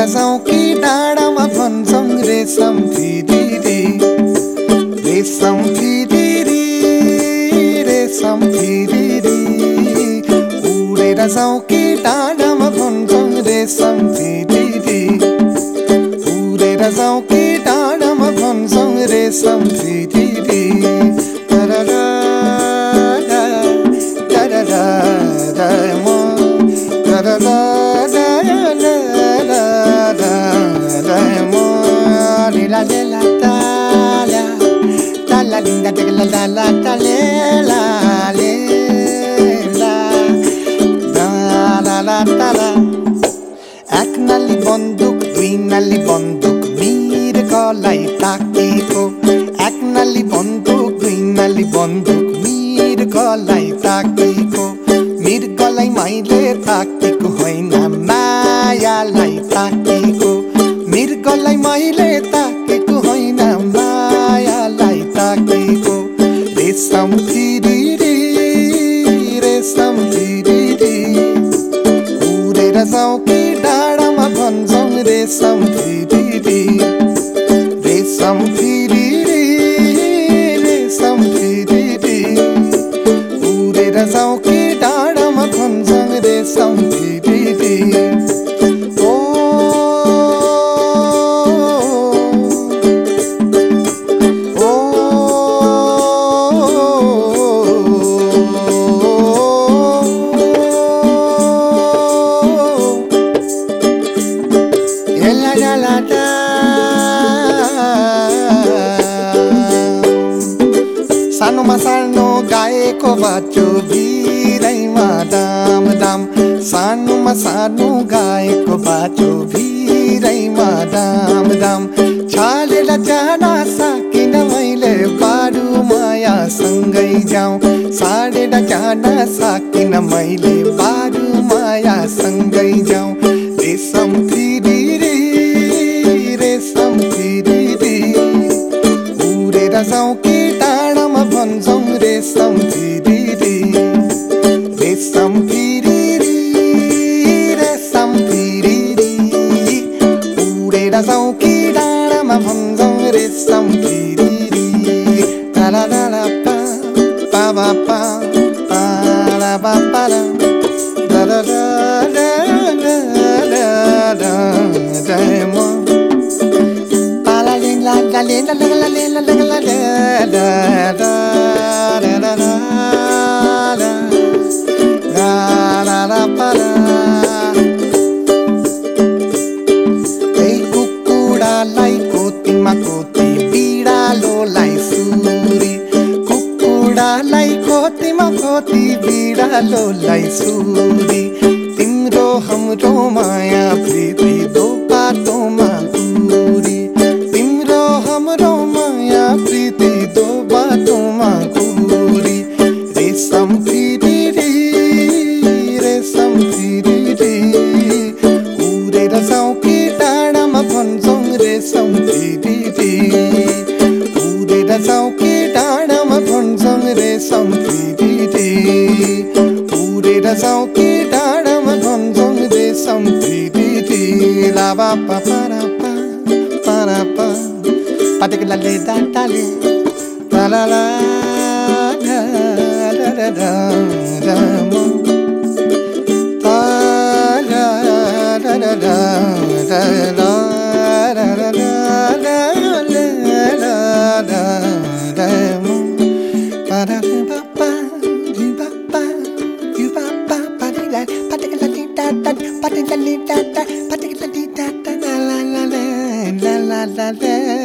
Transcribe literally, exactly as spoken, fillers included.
जाउँ कि डाँडामा भन्छौँ रेशम फिरिरी रेशम फिरिरी रेशम फिरिरी उडेर जाउँ कि डाँडामा भन्छौँ रेशम फिरिरी उडेर जाउँ कि डाँडामा भन्छौँ रेशम Firiri la la la la la la la linda la la la la la la la la la एक नली बन्दुक दुई नली बन्दुक मृगलाई ताकेको एक नली बन्दुक दुई नली बन्दुक मृगलाई ताकेको मृगलाई मैले ताकेको होइन मायालाई ताकेको मृगलाई मैले ताकेको होइन मायालाई ताकेको रेशम फिरिरी रेशम फिरिरी उडेर जाउँ कि डाँडामा भन्छौँ रेशम फिरिरी रेशम फिरिरी रेशम फिरिरी उडेर जाउँ कि डाँडामा भन्छौँ रेशम फिरिरी सानोमा सानो गाएको बाटो भिरैमा दाम दाम सानोमा सानो गाएको बाटो भिरैमा दाम दाम छालेर जान सकिन मैले बारू माया सँगै जाउँ छालेर जान सकिन मैले बारू माया सँगै जाउँ रेशम फिरिरी रेशम फिरिरी उडेर जाउँ कि डाँडामा भन्छौँ रेशम फिरिरी रेशम फिरिरी रेशम फिरिरी उडेर जाउँ कि डाँडामा भन्छौँ रेशम फिरिरी ला ला ला ला पा पा पा पा पा ला पा पा ला ला ला ला ला ला ला ला ला la la la la la la la la la la la la ei कुकुडालाई कोतीमा कोती बिरालोलाई सुरी कुकुडालाई कोतीमा कोती बिरालोलाई सुरी तिम्रो हाम्रो माया प्रीति दो बाटोमा कुरी तिम्रो हाम्रो माया प्रीति दो बाटोमा कुरी रेशम फिरिरी रेशम फिरिरी उडेर जाउँ कि डाँडामा भन्छौँ रेशम फिरिरी उडेर जाउँ कि डाँडामा भन्छौँ रेशम फिरिरी उडेर जाउँ कि डाँडामा भन्छौँ रेशम फिरिरी लावा पा पारा पा पारा पा patikla le da da le la la la da da da da da mo da da da da da da da da da da le la da da mo pa da pa pa di pa pa di pa pa pa di la patikla di da da patikla di da da patikla di da da la la la la la la